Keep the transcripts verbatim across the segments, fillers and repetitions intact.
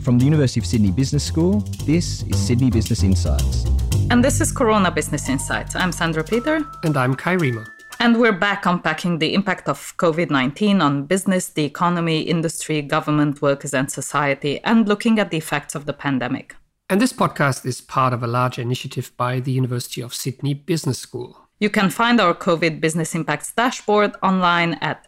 From the University of Sydney Business School, this is Sydney Business Insights. And this is Corona Business Insights. I'm Sandra Peter. And I'm Kai Riemer. And we're back unpacking the impact of covid nineteen on business, the economy, industry, government, workers, and society, and looking at the effects of the pandemic. And this podcast is part of a larger initiative by the University of Sydney Business School. You can find our COVID Business Impacts dashboard online at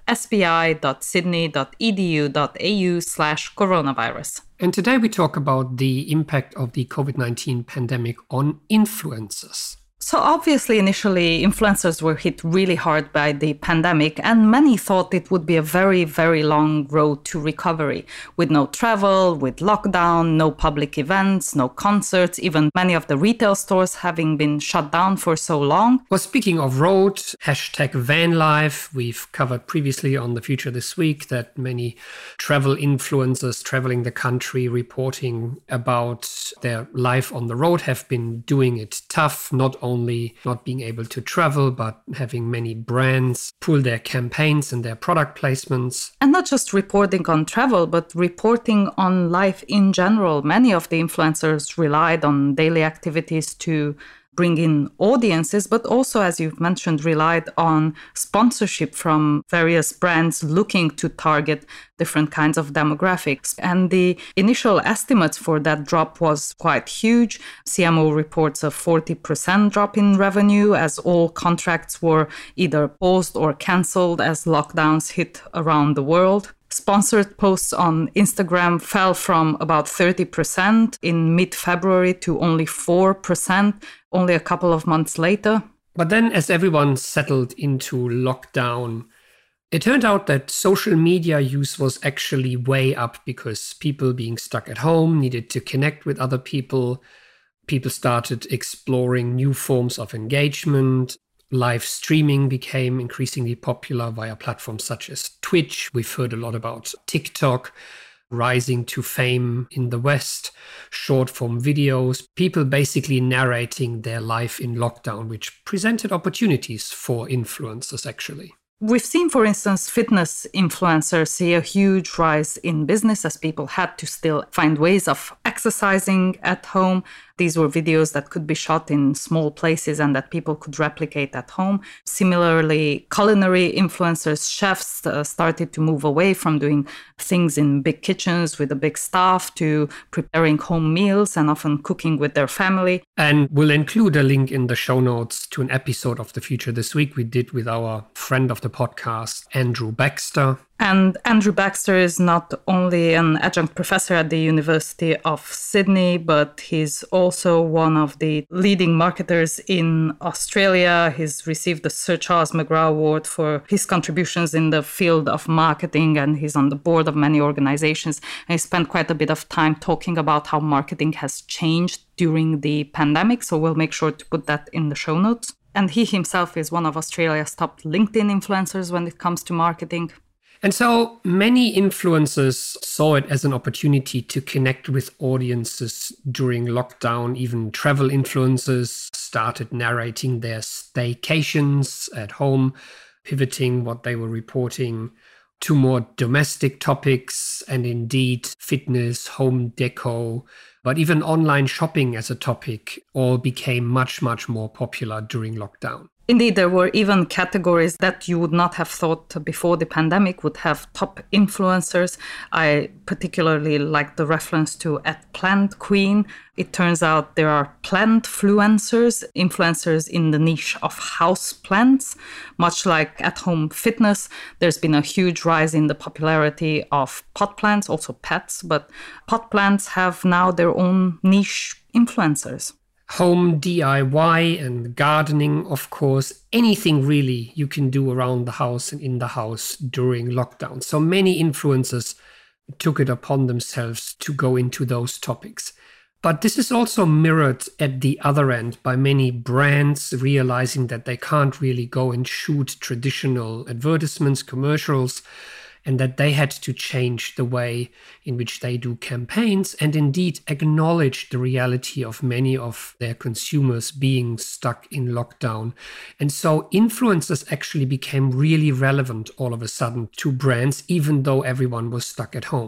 sbi.sydney.edu.au slash coronavirus. And today we talk about the impact of the covid nineteen pandemic on influencers. So obviously, initially, influencers were hit really hard by the pandemic, and many thought it would be a very, very long road to recovery, with no travel, with lockdown, no public events, no concerts, even many of the retail stores having been shut down for so long. Well, speaking of road, hashtag van life, we've covered previously on The Future This Week that many travel influencers traveling the country reporting about their life on the road have been doing it tough, not only Only not being able to travel, but having many brands pull their campaigns and their product placements. And not just reporting on travel, but reporting on life in general. Many of the influencers relied on daily activities to bring in audiences, but also, as you've mentioned, relied on sponsorship from various brands looking to target different kinds of demographics. And the initial estimates for that drop was quite huge. C M O reports a forty percent drop in revenue as all contracts were either paused or cancelled as lockdowns hit around the world. Sponsored posts on Instagram fell from about thirty percent in mid-February to only four percent only a couple of months later. But then as everyone settled into lockdown, it turned out that social media use was actually way up because people being stuck at home needed to connect with other people. People started exploring new forms of engagement. Live streaming became increasingly popular via platforms such as Twitch. We've heard a lot about TikTok rising to fame in the West, short-form videos, people basically narrating their life in lockdown, which presented opportunities for influencers, actually. We've seen, for instance, fitness influencers see a huge rise in business as people had to still find ways of exercising at home. These were videos that could be shot in small places and that people could replicate at home. Similarly, culinary influencers, chefs uh, started to move away from doing things in big kitchens with a big staff to preparing home meals and often cooking with their family. And we'll include a link in the show notes to an episode of The Future This Week we did with our friend of the podcast, Andrew Baxter. And Andrew Baxter is not only an adjunct professor at the University of Sydney, but he's also one of the leading marketers in Australia. He's received the Sir Charles McGrath Award for his contributions in the field of marketing, and he's on the board of many organizations. And he spent quite a bit of time talking about how marketing has changed during the pandemic. So we'll make sure to put that in the show notes. And he himself is one of Australia's top LinkedIn influencers when it comes to marketing. And so many influencers saw it as an opportunity to connect with audiences during lockdown. Even travel influencers started narrating their staycations at home, pivoting what they were reporting to more domestic topics, and indeed fitness, home deco, but even online shopping as a topic all became much, much more popular during lockdown. Indeed, there were even categories that you would not have thought before the pandemic would have top influencers. I particularly like the reference to at Plant Queen. It turns out there are plant-fluencers, influencers in the niche of house plants. Much like at-home fitness, there's been a huge rise in the popularity of pot plants, also pets, but pot plants have now their own niche influencers. Home D I Y and gardening, of course, anything really you can do around the house and in the house during lockdown. So many influencers took it upon themselves to go into those topics. But this is also mirrored at the other end by many brands realizing that they can't really go and shoot traditional advertisements, commercials, and that they had to change the way in which they do campaigns and indeed acknowledge the reality of many of their consumers being stuck in lockdown. And so influencers actually became really relevant all of a sudden to brands, even though everyone was stuck at home.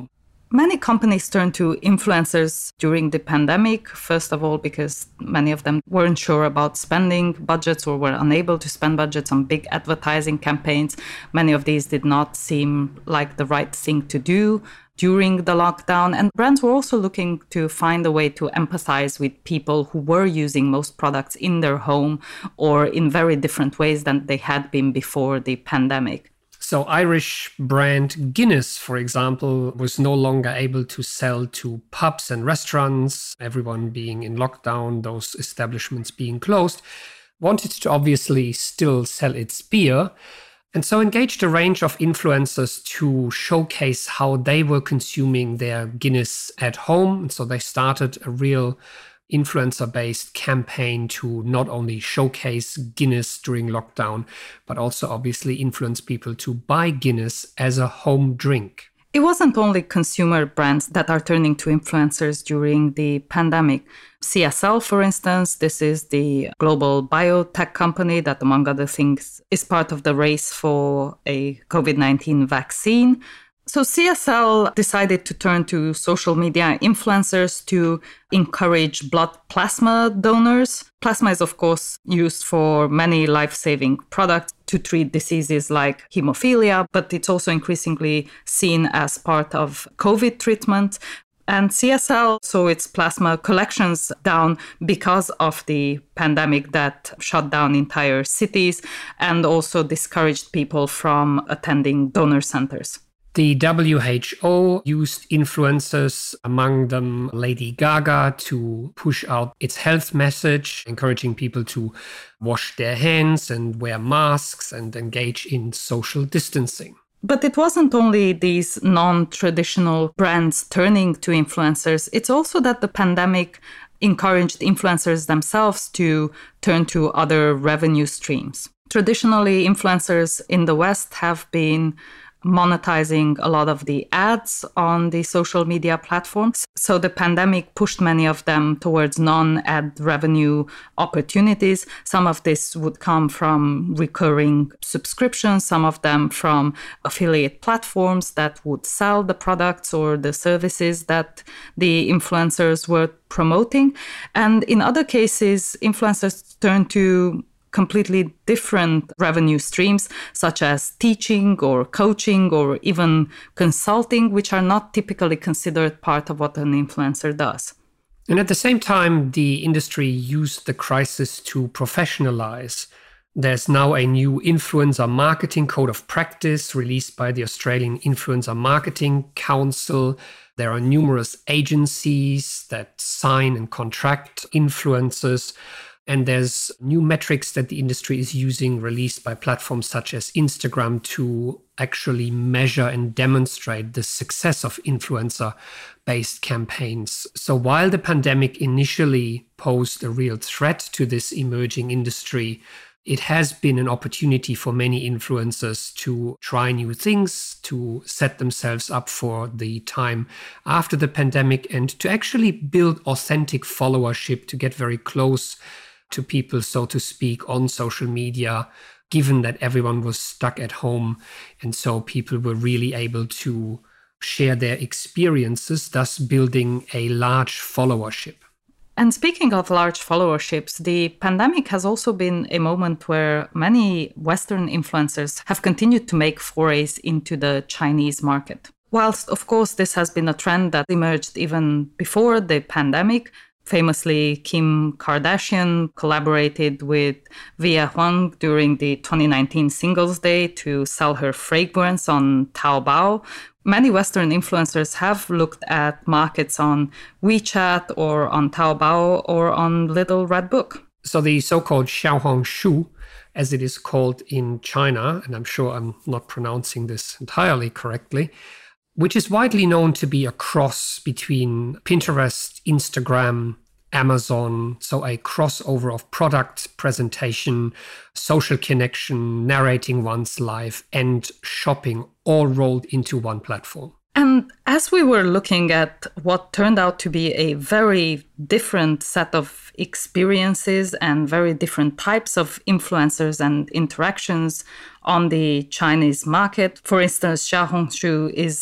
Many companies turned to influencers during the pandemic, first of all, because many of them weren't sure about spending budgets or were unable to spend budgets on big advertising campaigns. Many of these did not seem like the right thing to do during the lockdown. And brands were also looking to find a way to empathize with people who were using most products in their home or in very different ways than they had been before the pandemic. So Irish brand Guinness, for example, was no longer able to sell to pubs and restaurants, everyone being in lockdown, those establishments being closed, wanted to obviously still sell its beer, and so engaged a range of influencers to showcase how they were consuming their Guinness at home. And so they started a real influencer-based campaign to not only showcase Guinness during lockdown, but also obviously influence people to buy Guinness as a home drink. It wasn't only consumer brands that are turning to influencers during the pandemic. C S L, for instance, this is the global biotech company that, among other things, is part of the race for a COVID nineteen vaccine. So C S L decided to turn to social media influencers to encourage blood plasma donors. Plasma is, of course, used for many life-saving products to treat diseases like hemophilia, but it's also increasingly seen as part of COVID treatment. And C S L saw its plasma collections down because of the pandemic that shut down entire cities and also discouraged people from attending donor centers. The W H O used influencers, among them Lady Gaga, to push out its health message, encouraging people to wash their hands and wear masks and engage in social distancing. But it wasn't only these non-traditional brands turning to influencers. It's also that the pandemic encouraged influencers themselves to turn to other revenue streams. Traditionally, influencers in the West have been monetizing a lot of the ads on the social media platforms. So the pandemic pushed many of them towards non-ad revenue opportunities. Some of this would come from recurring subscriptions, some of them from affiliate platforms that would sell the products or the services that the influencers were promoting. And in other cases, influencers turned to completely different revenue streams, such as teaching or coaching or even consulting, which are not typically considered part of what an influencer does. And at the same time, the industry used the crisis to professionalize. There's now a new influencer marketing code of practice released by the Australian Influencer Marketing Council. There are numerous agencies that sign and contract influencers. And there's new metrics that the industry is using, released by platforms such as Instagram, to actually measure and demonstrate the success of influencer-based campaigns. So while the pandemic initially posed a real threat to this emerging industry, it has been an opportunity for many influencers to try new things, to set themselves up for the time after the pandemic, and to actually build authentic followership, to get very close to people, so to speak, on social media, given that everyone was stuck at home. And so people were really able to share their experiences, thus building a large followership. And speaking of large followerships, the pandemic has also been a moment where many Western influencers have continued to make forays into the Chinese market. Whilst, of course, this has been a trend that emerged even before the pandemic. Famously, Kim Kardashian collaborated with Viya Huang during the twenty nineteen Singles Day to sell her fragrance on Taobao. Many Western influencers have looked at markets on WeChat or on Taobao or on Little Red Book. So the so-called Xiaohongshu, as it is called in China, and I'm sure I'm not pronouncing this entirely correctly, which is widely known to be a cross between Pinterest, Instagram, Amazon, so a crossover of product presentation, social connection, narrating one's life, and shopping all rolled into one platform. And as we were looking at what turned out to be a very different set of experiences and very different types of influencers and interactions on the Chinese market, for instance, Xiaohongshu is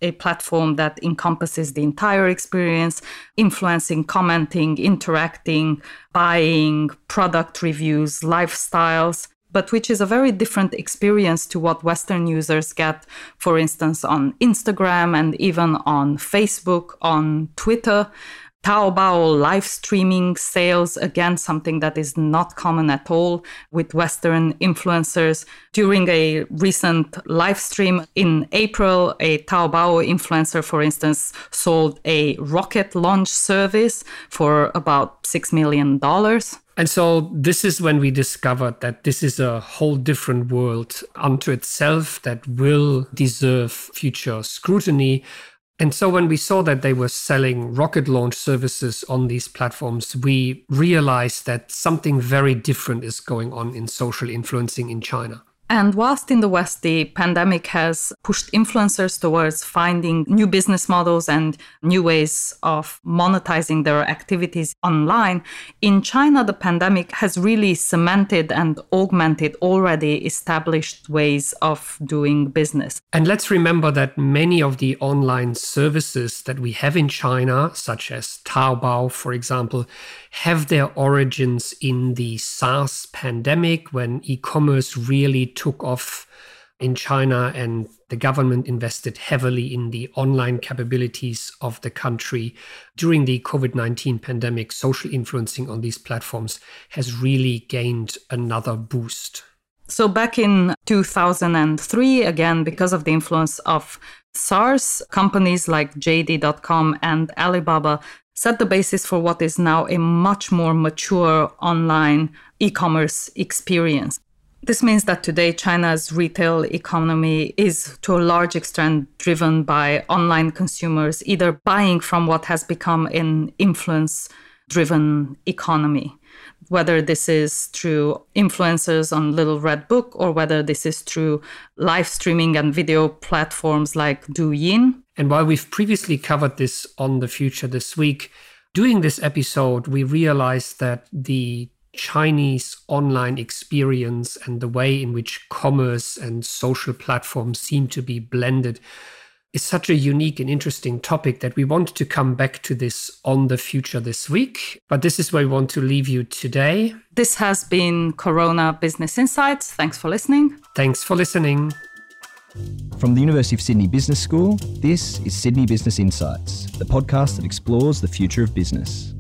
a platform that encompasses the entire experience, influencing, commenting, interacting, buying, product reviews, lifestyles, but which is a very different experience to what Western users get, for instance, on Instagram and even on Facebook, on Twitter. Taobao live streaming sales, again, something that is not common at all with Western influencers. During a recent live stream in April, a Taobao influencer, for instance, sold a rocket launch service for about six million dollars. And so this is when we discovered that this is a whole different world unto itself that will deserve future scrutiny. And so when we saw that they were selling rocket launch services on these platforms, we realized that something very different is going on in social influencing in China. And whilst in the West, the pandemic has pushed influencers towards finding new business models and new ways of monetizing their activities online, in China, the pandemic has really cemented and augmented already established ways of doing business. And let's remember that many of the online services that we have in China, such as Taobao, for example, have their origins in the SARS pandemic, when e-commerce really took off in China and the government invested heavily in the online capabilities of the country. During the COVID nineteen pandemic, social influencing on these platforms has really gained another boost. So back in two thousand three, again, because of the influence of SARS, companies like J D dot com and Alibaba set the basis for what is now a much more mature online e-commerce experience. This means that today China's retail economy is to a large extent driven by online consumers, either buying from what has become an influence-driven economy, whether this is through influencers on Little Red Book or whether this is through live streaming and video platforms like Douyin. And while we've previously covered this on The Future This Week, doing this episode, we realized that the Chinese online experience and the way in which commerce and social platforms seem to be blended is such a unique and interesting topic that we want to come back to this on The Future This Week. But this is where we want to leave you today. This has been Corona Business Insights. Thanks for listening. Thanks for listening. From the University of Sydney Business School, this is Sydney Business Insights, the podcast that explores the future of business.